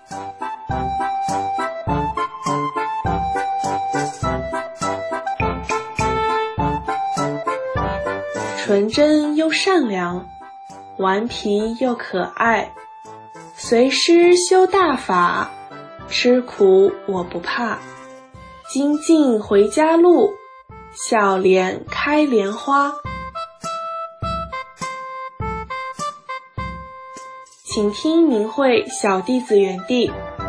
纯真又善良，顽皮又可爱，随师修大法，吃苦我不怕。精进回家路，笑脸开莲花。请听明慧小弟子园地。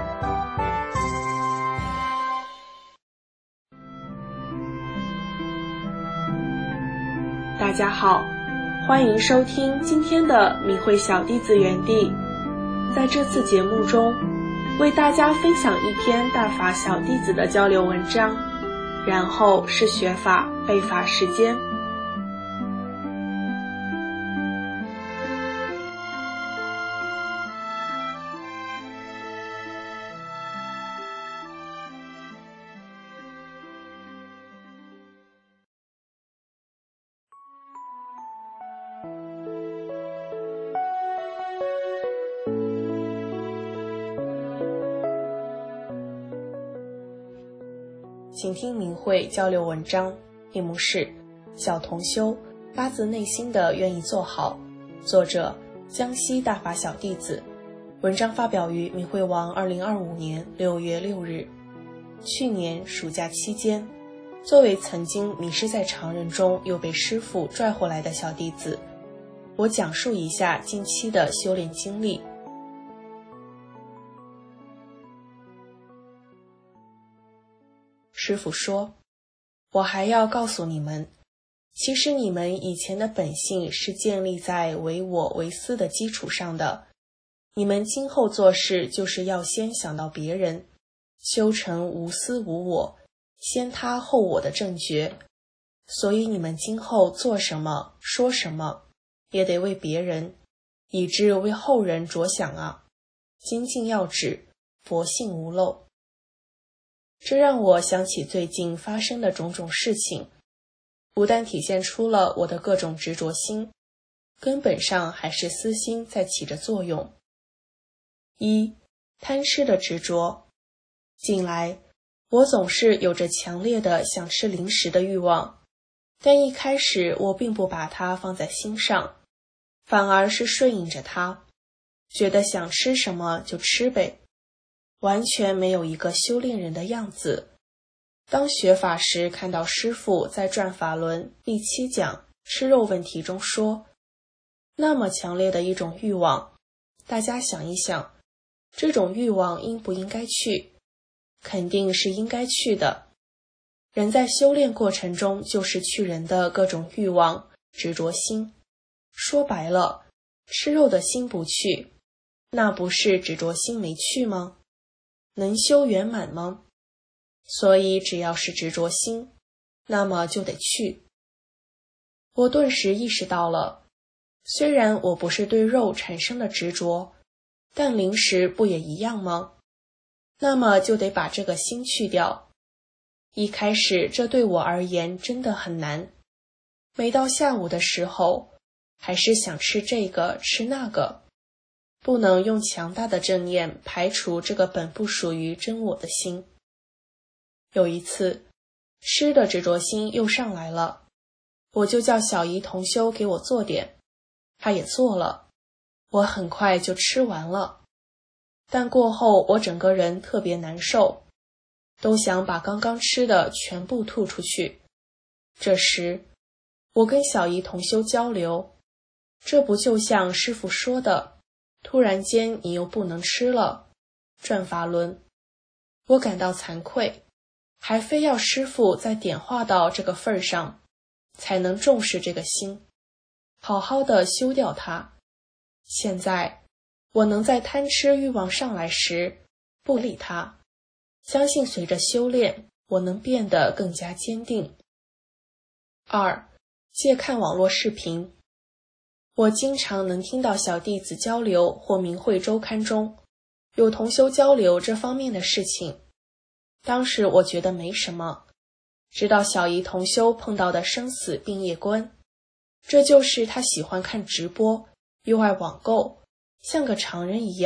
大家好，欢迎收听今天的明慧小弟子园地。在这次节目中，为大家分享一篇大法小弟子的交流文章，然后是学法背法时间。请听明慧交流文章，题目是小同修发自内心的愿意做好，作者江西大法小弟子。文章发表于明慧网2025年6月6日。去年暑假期间，作为曾经迷失在常人中又被师父拽回来的小弟子，我讲述一下近期的修炼经历。师父说，我还要告诉你们，其实你们以前的本性是建立在唯我唯私的基础上的，你们今后做事就是要先想到别人，修成无私无我，先他后我的正觉。所以你们今后做什么说什么，也得为别人，以致为后人着想啊，精进要旨，佛性无漏。这让我想起最近发生的种种事情，不但体现出了我的各种执着心，根本上还是私心在起着作用。一、贪吃的执着。近来，我总是有着强烈的想吃零食的欲望，但一开始我并不把它放在心上，反而是顺应着它，觉得想吃什么就吃呗。完全没有一个修炼人的样子。当学法时看到师父在转法轮第7讲吃肉问题中说，那么强烈的一种欲望，大家想一想，这种欲望应不应该去？肯定是应该去的。人在修炼过程中就是去人的各种欲望、执着心。说白了，吃肉的心不去，那不是执着心没去吗？能修圆满吗？所以只要是执着心，那么就得去。我顿时意识到了，虽然我不是对肉产生了执着，但零食不也一样吗？那么就得把这个心去掉。一开始这对我而言真的很难，每到下午的时候，还是想吃这个吃那个，不能用强大的正念排除这个本不属于真我的心。有一次，吃的执着心又上来了，我就叫小姨同修给我做点，她也做了，我很快就吃完了。但过后我整个人特别难受，都想把刚刚吃的全部吐出去。这时，我跟小姨同修交流，这不就像师父说的，突然间你又不能吃了，转法轮。我感到惭愧，还非要师父再点化到这个份上，才能重视这个心，好好的修掉它。现在我能在贪吃欲望上来时不理它，相信随着修炼，我能变得更加坚定。二、借看网络视频。我经常能听到小弟子交流或明慧周刊中有同修交流这方面的事情，当时我觉得没什么，直到小姨同修碰到的生死病业观，这就是他喜欢看直播，又爱网购，像个常人一样，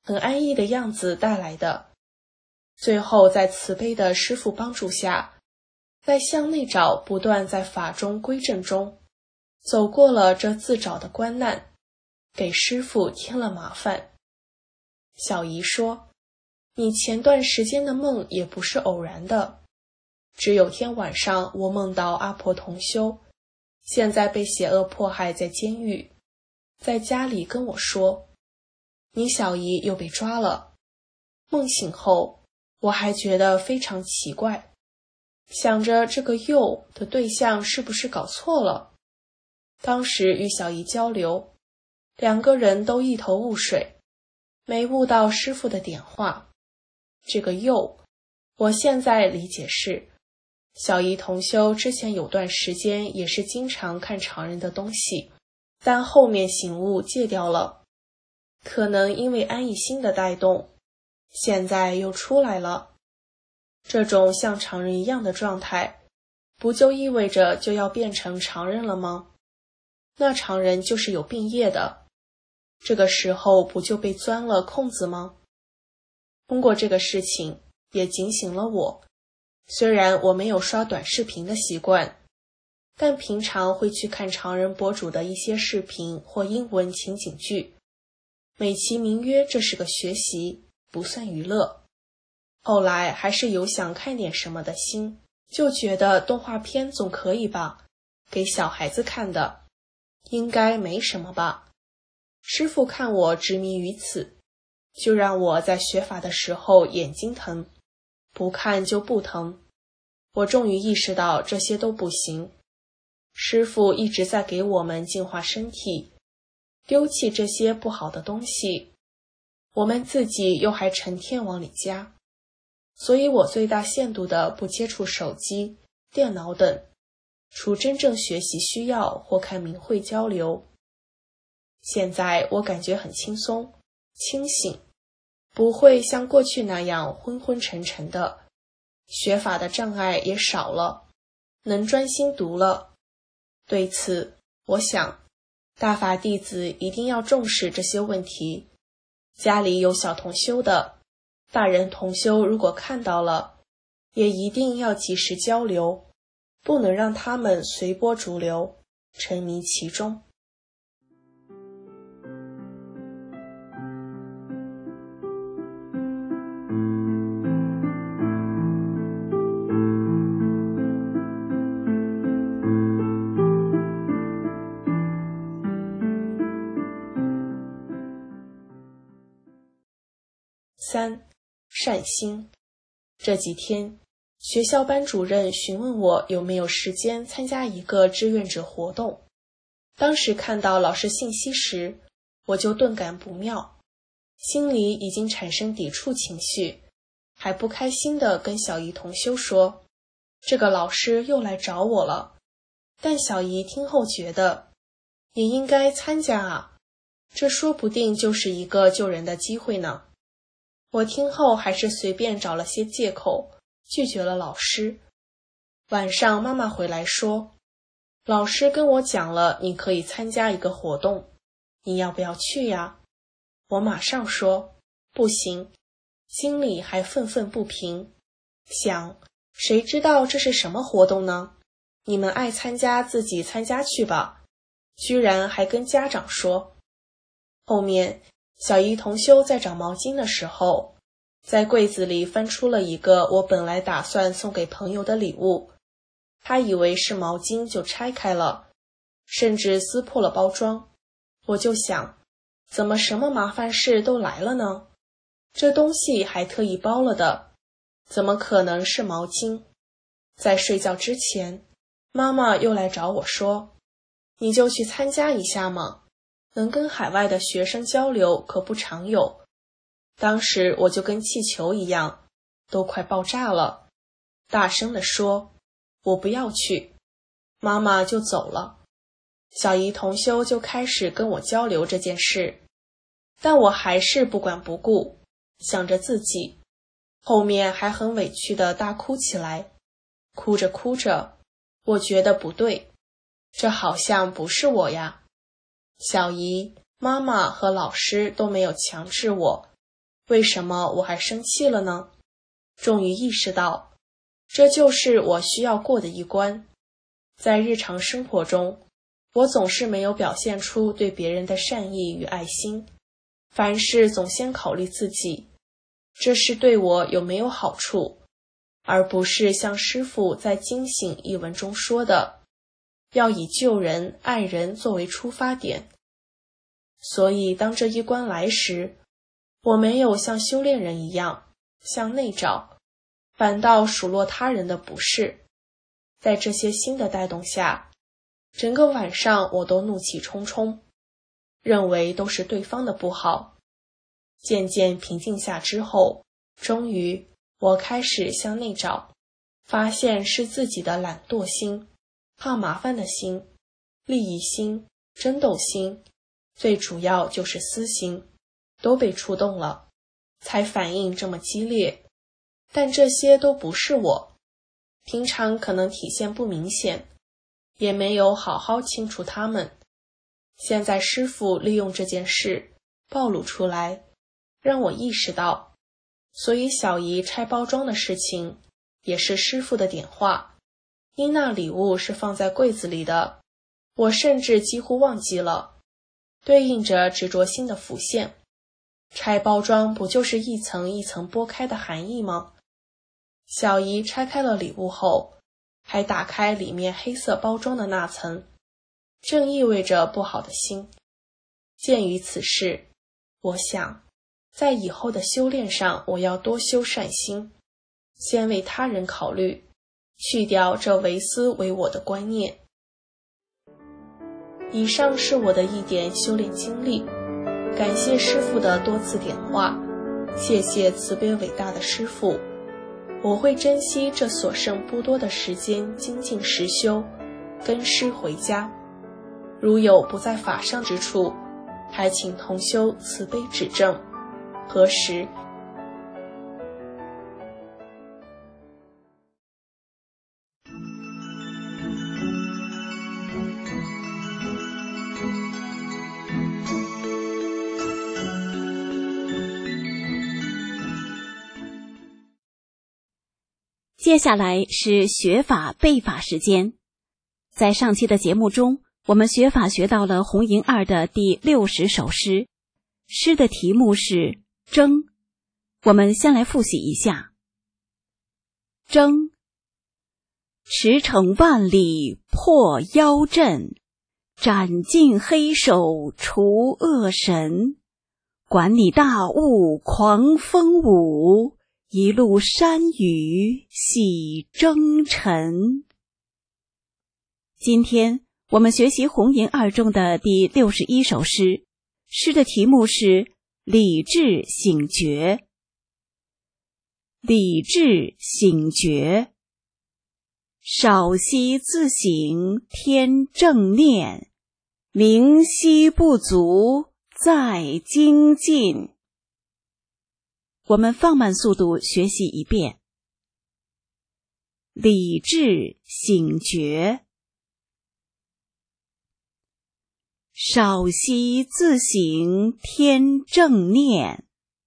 很安逸的样子带来的。最后在慈悲的师父帮助下，在向内找不断在法中归正中，走过了这自找的关难，给师父添了麻烦。小姨说，你前段时间的梦也不是偶然的，只有天晚上我梦到阿婆同修，现在被邪恶迫害在监狱，在家里跟我说，你小姨又被抓了。梦醒后，我还觉得非常奇怪，想着这个又的对象是不是搞错了。当时与小姨交流，两个人都一头雾水，没悟到师父的点化。这个又，我现在理解是，小姨同修之前有段时间也是经常看常人的东西，但后面醒悟戒掉了，可能因为安逸心的带动，现在又出来了。这种像常人一样的状态，不就意味着就要变成常人了吗？那常人就是有病业的，这个时候不就被钻了空子吗？通过这个事情也警醒了我，虽然我没有刷短视频的习惯，但平常会去看常人博主的一些视频或英文情景剧，美其名曰这是个学习，不算娱乐。后来还是有想看点什么的心，就觉得动画片总可以吧，给小孩子看的，应该没什么吧。师父看我执迷于此，就让我在学法的时候眼睛疼，不看就不疼。我终于意识到这些都不行。师父一直在给我们净化身体，丢弃这些不好的东西，我们自己又还成天往里加。所以我最大限度的不接触手机、电脑等，除真正学习需要或看明慧交流。现在我感觉很轻松、清醒，不会像过去那样昏昏沉沉的，学法的障碍也少了，能专心读了。对此，我想，大法弟子一定要重视这些问题。家里有小同修的，大人同修如果看到了，也一定要及时交流，不能让他们随波逐流，沉迷其中。3. 善心。这几天，学校班主任询问我有没有时间参加一个志愿者活动。当时看到老师信息时，我就顿感不妙，心里已经产生抵触情绪，还不开心地跟小姨同修说，这个老师又来找我了。但小姨听后觉得，也应该参加啊，这说不定就是一个救人的机会呢。我听后还是随便找了些借口，拒绝了老师。晚上妈妈回来说，老师跟我讲了，你可以参加一个活动，你要不要去呀？我马上说，不行，心里还愤愤不平，想，谁知道这是什么活动呢？你们爱参加自己参加去吧，居然还跟家长说。后面小姨同修在找毛巾的时候，在柜子里翻出了一个我本来打算送给朋友的礼物，她以为是毛巾就拆开了，甚至撕破了包装。我就想，怎么什么麻烦事都来了呢？这东西还特意包了的，怎么可能是毛巾？在睡觉之前，妈妈又来找我说，你就去参加一下嘛，能跟海外的学生交流可不常有。当时我就跟气球一样，都快爆炸了，大声地说，我不要去。妈妈就走了，小姨同修就开始跟我交流这件事，但我还是不管不顾，想着自己，后面还很委屈地大哭起来。哭着哭着，我觉得不对，这好像不是我呀。小姨、妈妈和老师都没有强制我， 为什么我还生气了呢？终于意识到，这就是我需要过的一关。在日常生活中，我总是没有表现出对别人的善意与爱心，凡事总先考虑自己，这是对我有没有好处，而不是像师父在《惊醒》一文中说的，要以救人、爱人作为出发点。所以当这一关来时，我没有像修炼人一样向内找，反倒数落他人的不是。在这些心的带动下，整个晚上我都怒气冲冲，认为都是对方的不好。渐渐平静下之后，终于我开始向内找，发现是自己的懒惰心、怕麻烦的心、利益心、争斗心，最主要就是私心，都被触动了，才反应这么激烈。但这些都不是我，平常可能体现不明显，也没有好好清除它们。现在师父利用这件事暴露出来，让我意识到，所以小姨拆包装的事情也是师父的点化。因那礼物是放在柜子里的，我甚至几乎忘记了，对应着执着心的浮现。拆包装不就是一层一层剥开的含义吗？小姨拆开了礼物后，还打开里面黑色包装的那层，正意味着不好的心。鉴于此事，我想在以后的修炼上，我要多修善心，先为他人考虑，去掉这唯私唯我的观念。以上是我的一点修炼经历，感谢师父的多次点化，谢谢慈悲伟大的师父。我会珍惜这所剩不多的时间，精进实修，跟师回家。如有不在法上之处，还请同修慈悲指正。何时？ 接下来是学法背法时间。在上期的节目中，我们学法学到了红银二的第60首诗，诗的题目是争。我们先来复习一下。争，驰骋万里破妖阵，斩尽黑手除恶神，管你大雾狂风舞，一路山雨洗征尘。今天我们学习红银二中的第61首诗，诗的题目是理智醒觉。理智醒觉，少息自省添正念，明晰不足再精进。我们放慢速度学习一遍。理智醒觉，少息自省添正念，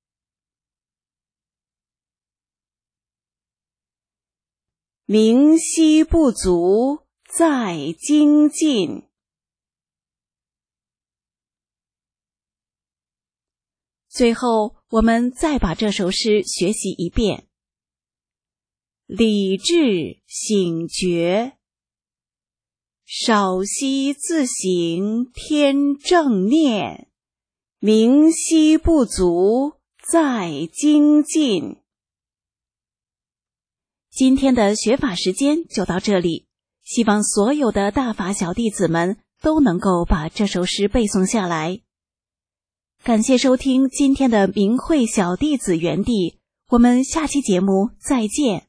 明晰不足再精进。最后我们再把这首诗学习一遍。理智醒觉，少息自省添正念，明晰不足再精进。今天的学法时间就到这里，希望所有的大法小弟子们都能够把这首诗背诵下来。感谢收听今天的明慧小弟子园地，我们下期节目再见。